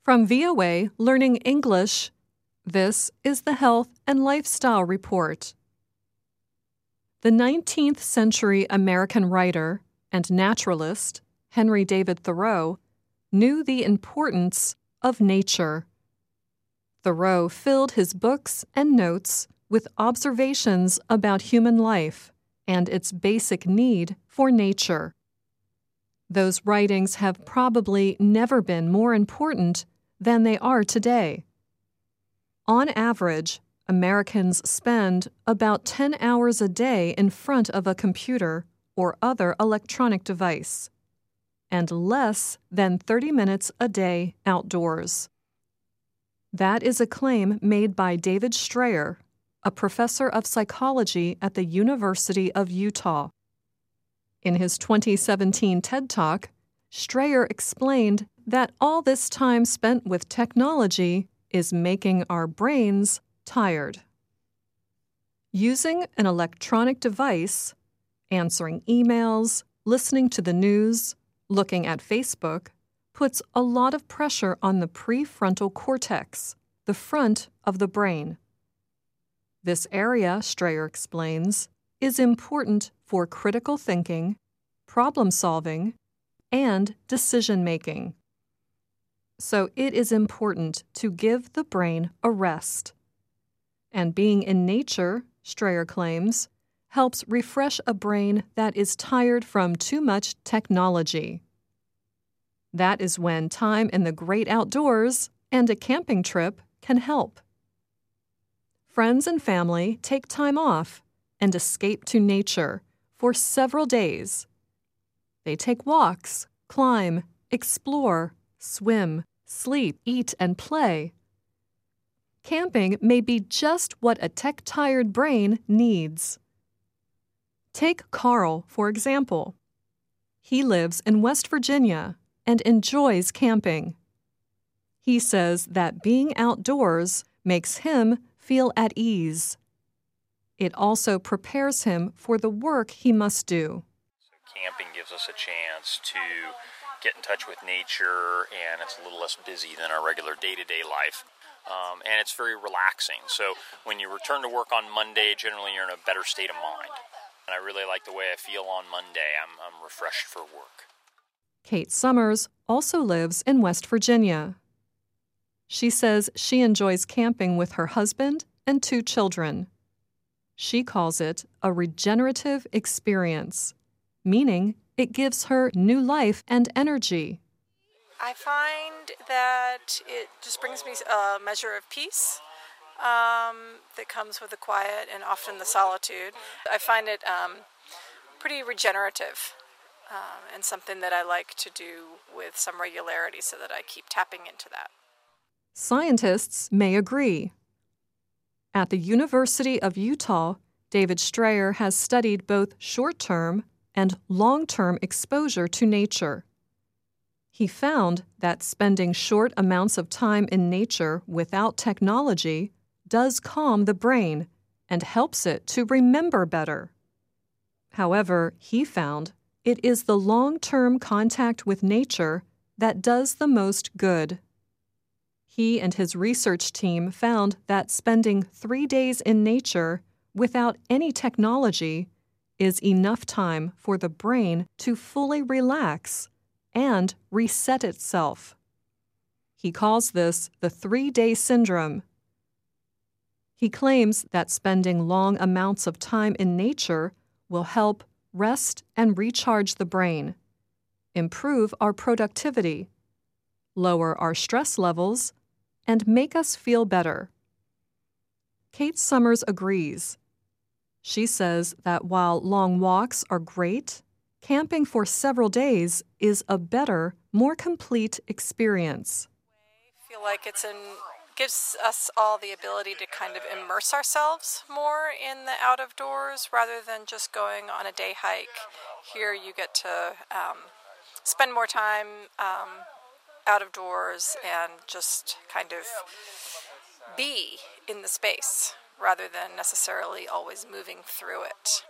From VOA Learning English, this is the Health and Lifestyle Report. The 19th century American writer and naturalist Henry David Thoreau knew the importance of nature. Thoreau filled his books and notes with observations about human life and its basic need for nature. Those writings have probably never been more important than they are today. On average, Americans spend about 10 hours a day in front of a computer or other electronic device, and less than 30 minutes a day outdoors. That is a claim made by David Strayer, a professor of psychology at the University of Utah. In his 2017 TED Talk, Strayer explained that all this time spent with technology is making our brains tired. Using an electronic device, answering emails, listening to the news, looking at Facebook, puts a lot of pressure on the prefrontal cortex, the front of the brain. This area, Strayer explains, is important for critical thinking, problem solving, and decision-making. So it is important to give the brain a rest. And being in nature, Strayer claims, helps refresh a brain that is tired from too much technology. That is when time in the great outdoors and a camping trip can help. Friends and family take time off and escape to nature for several days. They take walks, climb, explore, swim, sleep, eat, and play. Camping may be just what a tech-tired brain needs. Take Carl, for example. He lives in West Virginia and enjoys camping. He says that being outdoors makes him feel at ease. It also prepares him for the work he must do. Camping gives us a chance to get in touch with nature, and it's a little less busy than our regular day-to-day life. And it's very relaxing. So when you return to work on Monday, generally you're in a better state of mind. And I really like the way I feel on Monday. I'm refreshed for work. Kate Summers also lives in West Virginia. She says she enjoys camping with her husband and 2 children. She calls it a regenerative experience, meaning it gives her new life and energy. I find that it just brings me a measure of peace that comes with the quiet and often the solitude. I find it pretty regenerative and something that I like to do with some regularity so that I keep tapping into that. Scientists may agree. At the University of Utah, David Strayer has studied both short-term and long-term exposure to nature. He found that spending short amounts of time in nature without technology does calm the brain and helps it to remember better. However, he found it is the long-term contact with nature that does the most good. He and his research team found that spending 3 days in nature without any technology is enough time for the brain to fully relax and reset itself. He calls this the 3-day syndrome. He claims that spending long amounts of time in nature will help rest and recharge the brain, improve our productivity, lower our stress levels, and make us feel better. Kate Summers agrees. She says that while long walks are great, camping for several days is a better, more complete experience. I feel like gives us all the ability to kind of immerse ourselves more in the out of doors rather than just going on a day hike. Here you get to spend more time out of doors and just kind of be in the space rather than necessarily always moving through it.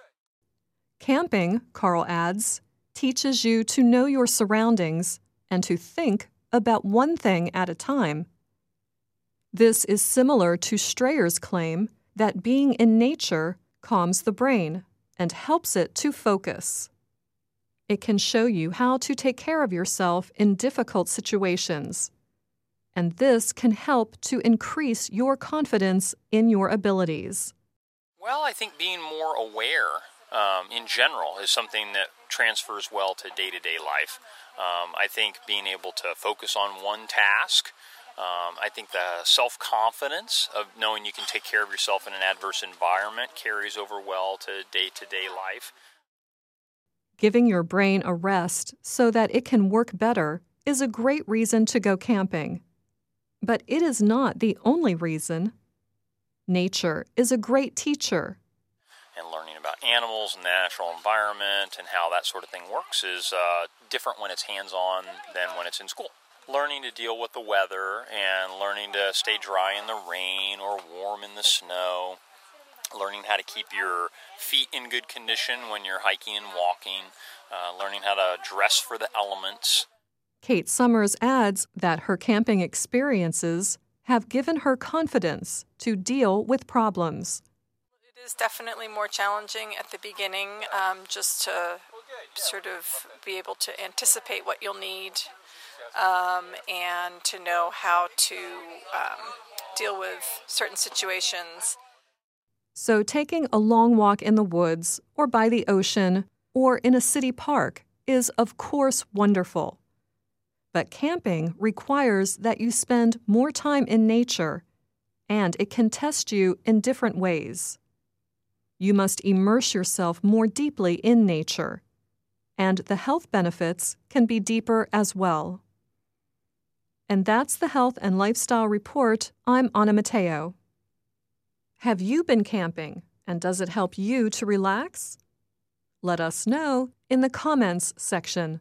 Camping, Carl adds, teaches you to know your surroundings and to think about one thing at a time. This is similar to Strayer's claim that being in nature calms the brain and helps it to focus. It can show you how to take care of yourself in difficult situations, and this can help to increase your confidence in your abilities. Well, I think being more aware in general is something that transfers well to day-to-day life. I think being able to focus on one task, I think the self-confidence of knowing you can take care of yourself in an adverse environment carries over well to day-to-day life. Giving your brain a rest so that it can work better is a great reason to go camping. But it is not the only reason. Nature is a great teacher. And learning about animals and the natural environment and how that sort of thing works is different when it's hands-on than when it's in school. Learning to deal with the weather and learning to stay dry in the rain or warm in the snow. Learning how to keep your feet in good condition when you're hiking and walking. Learning how to dress for the elements. Kate Summers adds that her camping experiences have given her confidence to deal with problems. It is definitely more challenging at the beginning, just to sort of be able to anticipate what you'll need and to know how to deal with certain situations. So taking a long walk in the woods or by the ocean or in a city park is of course wonderful. But camping requires that you spend more time in nature, and it can test you in different ways. You must immerse yourself more deeply in nature, and the health benefits can be deeper as well. And that's the Health and Lifestyle Report. I'm Anna Matteo. Have you been camping, and does it help you to relax? Let us know in the comments section.